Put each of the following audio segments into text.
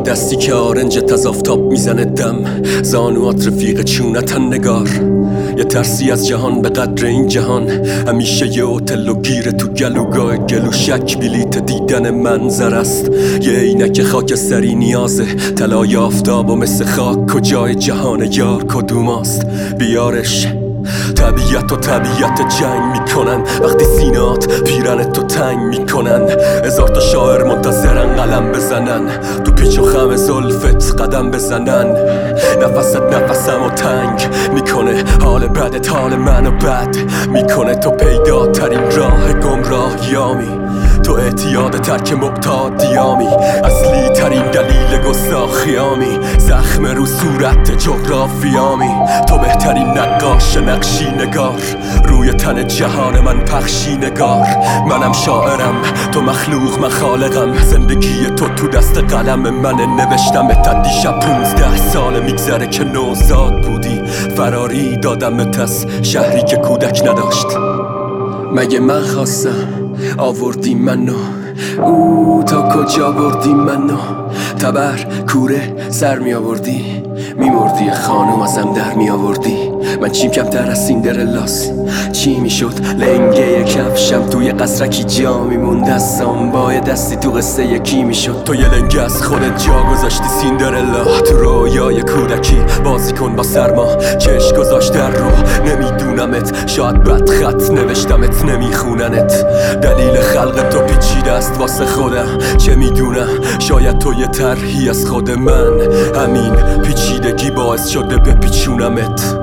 دستی که آرنجت از آفتاب میزنه دم، زانوات رفیق چونتن نگار. یه ترسی از جهان به قدر این جهان، همیشه یه هتل و گیره تو گلوگاه گلو شک بلیت دیدن منظر است. یه عینک خاکستری نیازه، طلای آفتاب و مثل خاک کجای جهان یار کدوماست؟ بیارش. طبیعت و طبیعت جنگ میکنن وقتی سینات پیرن تو تنگ میکنن. هزار تا شاعر منتظرن قلم بزنن، تو پیچ و خم زلفت قدم بزنن. نفست نفسم و تنگ میکنه، حال بدت حال منو بد میکنه. تو پیدا ترین راه گمراهیامی، تو اعتیاد ترک معتادیامی، اصلی ترین دلیل گستاخیامی، زخم رو صورت جغرافیامی. تو بهترین نقاش نقشی نگار، روی تن جهان من پخشی نگار. منم شاعرم تو مخلوق من خالقم، زندگی تو دست قلم منه. نوشتم تا دیشب 15 سال میگذره که نوزاد بودی، فراری دادمت از شهری که کودک نداشت. مگه من خواستم آوردی منو، تا کجا بردی منو؟ تبر کوره سر می آوردی، می مردی خانوم ازم در می آوردی. من چیم کمتر از سیندرلاس، چی می شد لنگه کفشم توی قصرکی جا می موند از سامبای دستی تو قصه یکی می شد. تو یه لنگه از خودت جا گذاشتی سیندرلا، تو رویای کودکی بازی کن با سرما. چش گذاشت در رو نمیدونمت، شاید بد خط نوشتمت نمیخوننت. دلیل خلق تو پیچیده است واسه خودم، چه میدونم شاید تو یه طرحی از خود من، همین پیچیدگی باعث شده بپیچونمت.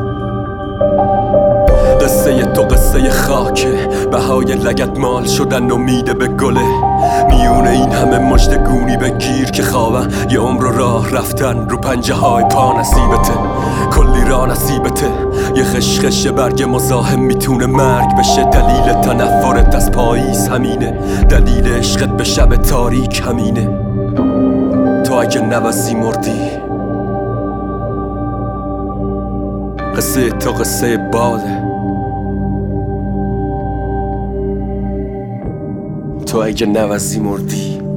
قصه تو قصه خاکه، بهای لگت مال شدن امیده به گله. میونه این همه مژدگونی بگیر که خوابن، یه عمر راه رفتن رو پنجه های پا نصیبته. کلی راه نصیبته، یه خشخش برگ مزاحم میتونه مرگ بشه. دلیل تنفرت از پاییز همینه، دلیل عشقت به شب تاریک همینه. تو اگه نوزی مردی، قصه تو قصه باده. تو اگه نوزی مردی،